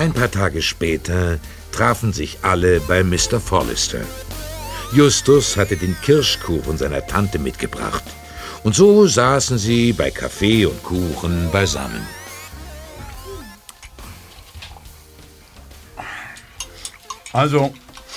Ein paar Tage später trafen sich alle bei Mr. Forlister. Justus hatte den Kirschkuchen seiner Tante mitgebracht. Und so saßen sie bei Kaffee und Kuchen beisammen. Also,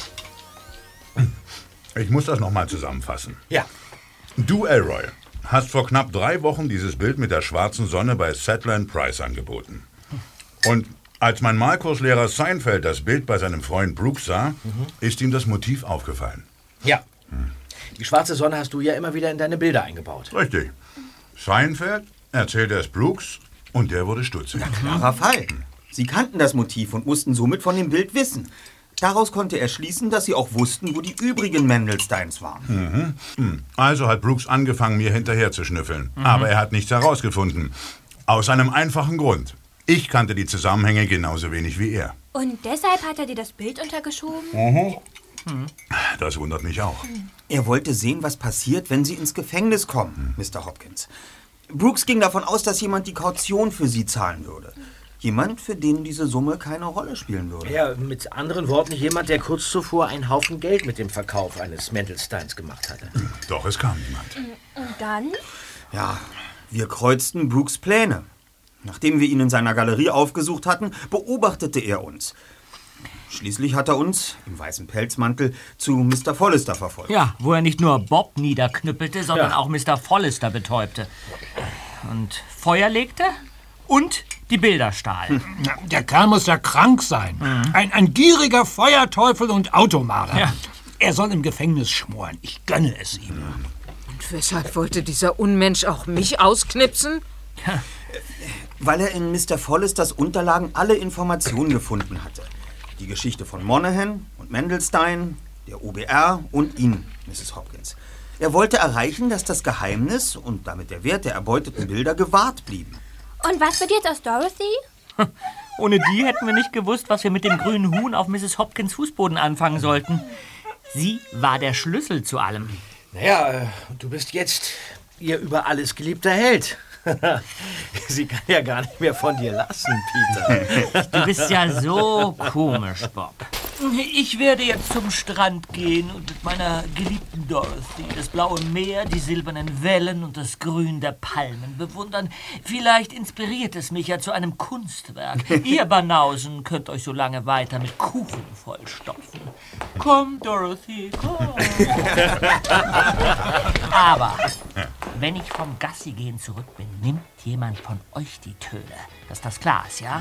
ich muss das nochmal zusammenfassen. Ja. Du, Elroy, hast vor knapp 3 Wochen dieses Bild mit der schwarzen Sonne bei Sadler & Price angeboten. Und als mein Malkurslehrer Seinfeld das Bild bei seinem Freund Brooks sah, ist ihm das Motiv aufgefallen. Ja. Die schwarze Sonne hast du ja immer wieder in deine Bilder eingebaut. Richtig. Seinfeld erzählte es Brooks und der wurde stutzig. Klarer Fall. Sie kannten das Motiv und mussten somit von dem Bild wissen. Daraus konnte er schließen, dass sie auch wussten, wo die übrigen Mandelsteins waren. Also hat Brooks angefangen, mir hinterher zu schnüffeln. Aber er hat nichts herausgefunden. Aus einem einfachen Grund. Ich kannte die Zusammenhänge genauso wenig wie er. Und deshalb hat er dir das Bild untergeschoben? Das wundert mich auch. Er wollte sehen, was passiert, wenn sie ins Gefängnis kommen, Mr. Hopkins. Brooks ging davon aus, dass jemand die Kaution für sie zahlen würde. Jemand, für den diese Summe keine Rolle spielen würde. Ja, mit anderen Worten, jemand, der kurz zuvor einen Haufen Geld mit dem Verkauf eines Mandelsteins gemacht hatte. Doch es kam niemand. Und dann? Ja, wir kreuzten Brooks Pläne. Nachdem wir ihn in seiner Galerie aufgesucht hatten, beobachtete er uns. Schließlich hat er uns, im weißen Pelzmantel, zu Mr. Forlister verfolgt. Ja, wo er nicht nur Bob niederknüppelte, sondern auch Mr. Forlister betäubte. Und Feuer legte und die Bilder stahl. Der Kerl muss ja krank sein. Ein gieriger Feuerteufel und Automaler. Ja. Er soll im Gefängnis schmoren. Ich gönne es ihm. Und weshalb wollte dieser Unmensch auch mich ausknipsen? Weil er in Mr. Forlisters Unterlagen alle Informationen gefunden hatte. Die Geschichte von Monaghan und Mandelstein, der OBR und ihn, Mrs. Hopkins. Er wollte erreichen, dass das Geheimnis und damit der Wert der erbeuteten Bilder gewahrt blieben. Und was wird jetzt aus Dorothy? Ohne die hätten wir nicht gewusst, was wir mit dem grünen Huhn auf Mrs. Hopkins Fußboden anfangen sollten. Sie war der Schlüssel zu allem. Naja, du bist jetzt ihr über alles geliebter Held. Sie kann ja gar nicht mehr von dir lassen, Peter. Du bist ja so komisch, Bob. Ich werde jetzt zum Strand gehen und mit meiner geliebten Dorothy das blaue Meer, die silbernen Wellen und das Grün der Palmen bewundern. Vielleicht inspiriert es mich ja zu einem Kunstwerk. Ihr Banausen könnt euch so lange weiter mit Kuchen vollstopfen. Komm, Dorothy, komm. Aber wenn ich vom Gassigehen zurück bin, nimmt jemand von euch die Töne. Dass das klar ist, ja?